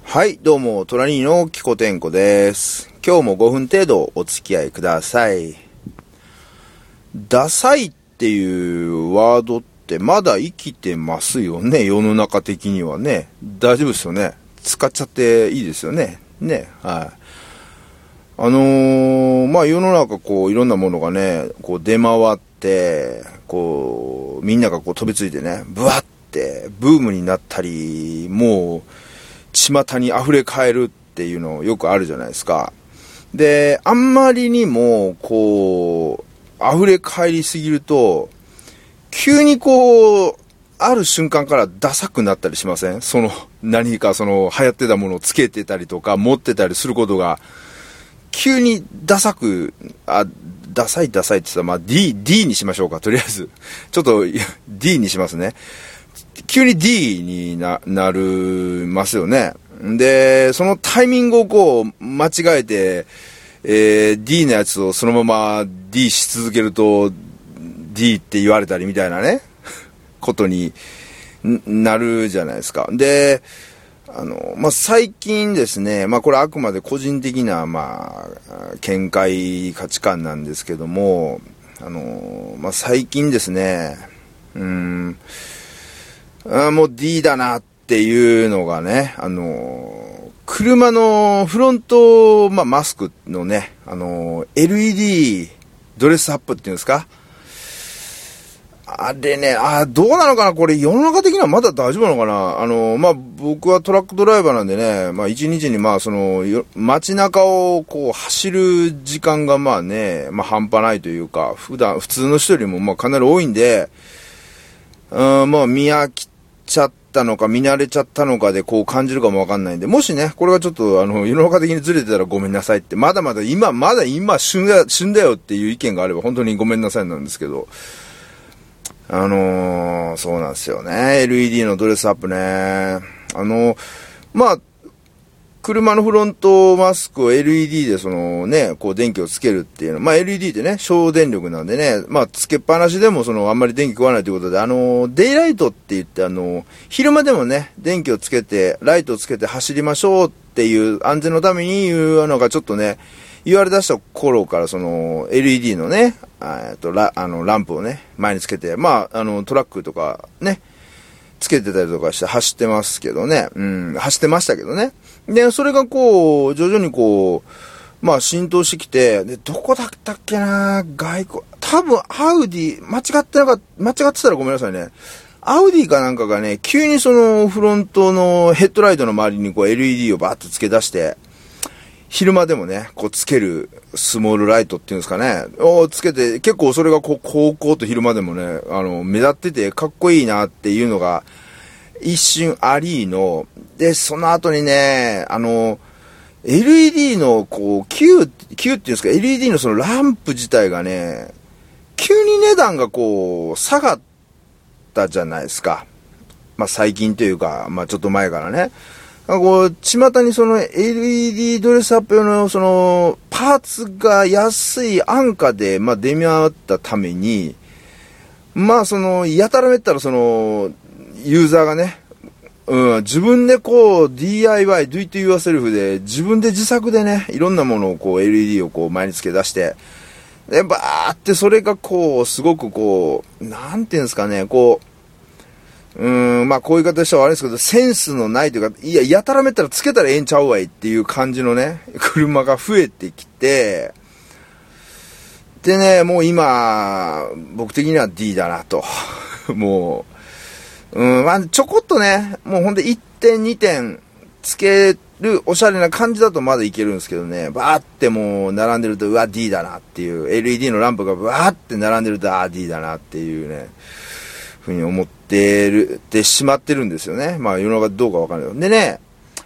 はい、どうも、トラニーのキコテンコです。今日も5分程度お付き合いください。ダサいっていうワードってまだ生きてますよね、世の中的にはね。大丈夫ですよね。使っちゃっていいですよね。ね、はい。世の中いろんなものがね、出回って、みんなが飛びついてね、ブワッてブームになったり、もう、巷に溢れ返るっていうのよくあるじゃないですか。で、あんまりにも、溢れ返りすぎると、急にある瞬間からダサくなったりしません？何か流行ってたものをつけてたりとか、持ってたりすることが、急にダサいって言ったら、D にしましょうか、とりあえず。ちょっと、D にしますね。急に D になるますよね。で、そのタイミングを間違えて、D のやつをそのまま D し続けると、D って言われたりみたいなね、ことになるじゃないですか。で、最近ですね、これあくまで個人的な、見解、価値観なんですけども、最近ですね、もう D だなっていうのがね、車のフロント、マスクのね、LED ドレスアップっていうんですか？あれね、どうなのかな、これ世の中的にはまだ大丈夫なのかな。僕はトラックドライバーなんでね、一日に街中を走る時間が半端ないというか、普通の人よりもかなり多いんで、見飽きちゃったのか見慣れちゃったのかで感じるかもわかんないんで、もしね、これがちょっと世の中的にずれてたらごめんなさいって、まだ今旬だよっていう意見があれば本当にごめんなさいなんですけど、そうなんですよね。LED のドレスアップね。車のフロントマスクを LED で電気をつけるっていうの。LED ってね、省電力なんでね、つけっぱなしでもあんまり電気食わないということで、デイライトって言って、昼間でもね、電気をつけて、ライトをつけて走りましょうっていう安全のために言うのがちょっとね、言われ出した頃からLED のね、ランプをね、前につけて、トラックとかね、つけてたりとかして走ってますけどね。走ってましたけどね。で、それが徐々に浸透してきて、で、どこだったっけな、多分、アウディ、間違ってたらごめんなさいね。アウディかなんかがね、急にフロントのヘッドライトの周りにLED をバーッと付け出して、昼間でもね、つけるスモールライトっていうんですかね、をつけて、結構それが高校と昼間でもね、目立っててかっこいいなっていうのが、一瞬ありの、で、その後にね、LED のQ っていうんですか、LED のランプ自体がね、急に値段が下がったじゃないですか。最近というか、ちょっと前からね。巷にLED ドレスアップ用のパーツが安い安価で、出回ったために、やたらめったらユーザーがね、自分でDIY、do it yourself で、自分で自作でね、いろんなものをLED を前に付け出して、で、バーってそれがすごくなんていうんですかね、こういう言い方したら悪いですけど、センスのないというか、やたらめったらつけたらええんちゃうわいっていう感じのね、車が増えてきて、でね、もう今、僕的には D だなと。もう、ちょこっとね、もうほんで1点2点つけるおしゃれな感じだとまだいけるんですけどね、バーってもう並んでると、うわ、D だなっていう、LED のランプがバーって並んでると、D だなっていうね、ふうに思ってしまってるんですよね。世の中どうかわかんない。でね、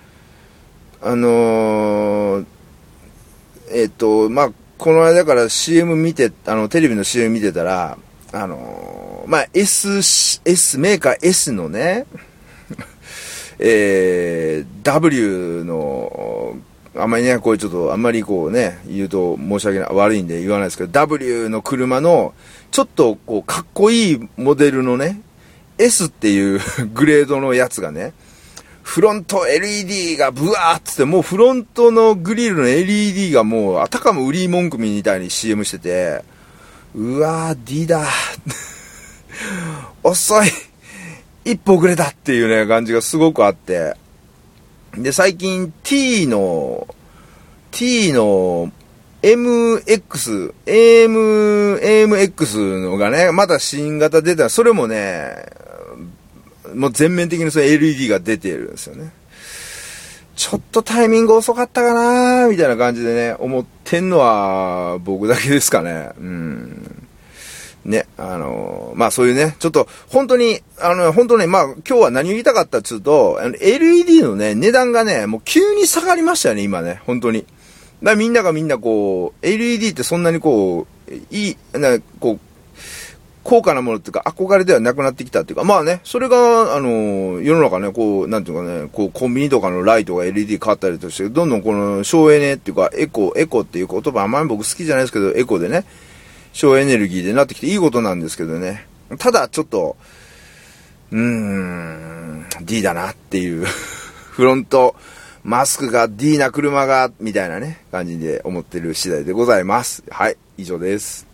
この間から CM 見て、テレビの CM 見てたら、メーカー S のね、W の、あんまりね、ちょっと、あんまり言うと申し訳ない、悪いんで言わないですけど、W の車の、ちょっと、かっこいいモデルのね、S っていうグレードのやつがね、 フロント LED がブワーっつって、もうフロントのグリルの LED がもう、あたかも売り文句みたいに CM してて、うわー、D だ。遅い。一歩遅れたっていうね、感じがすごくあって。で、最近 T の AMX のがね、また新型出たら、それもね、もう全面的にその LED が出てるんですよね。ちょっとタイミング遅かったかなみたいな感じでね、思ってんのは僕だけですかね。ね、まあそういうね、ちょっと本当に、本当ね、まあ今日は何を言いたかったっつうと、LED のね、値段がね、もう急に下がりましたよね、今ね、本当に。だからみんながこう、LED ってそんなにこう、こう、高価なものっていうか、憧れではなくなってきたっていうか、まあね、それが、世の中ね、こう、なんていうかね、こう、コンビニとかのライトが LED 買ったりとして、どんどんこの省エネっていうか、エコっていう言葉あんまり僕好きじゃないですけど、エコでね、省エネルギーでなってきていいことなんですけどね。ただ、ちょっと、D だなっていう、フロント、マスクが D な車が、みたいなね、感じで思ってる次第でございます。はい、以上です。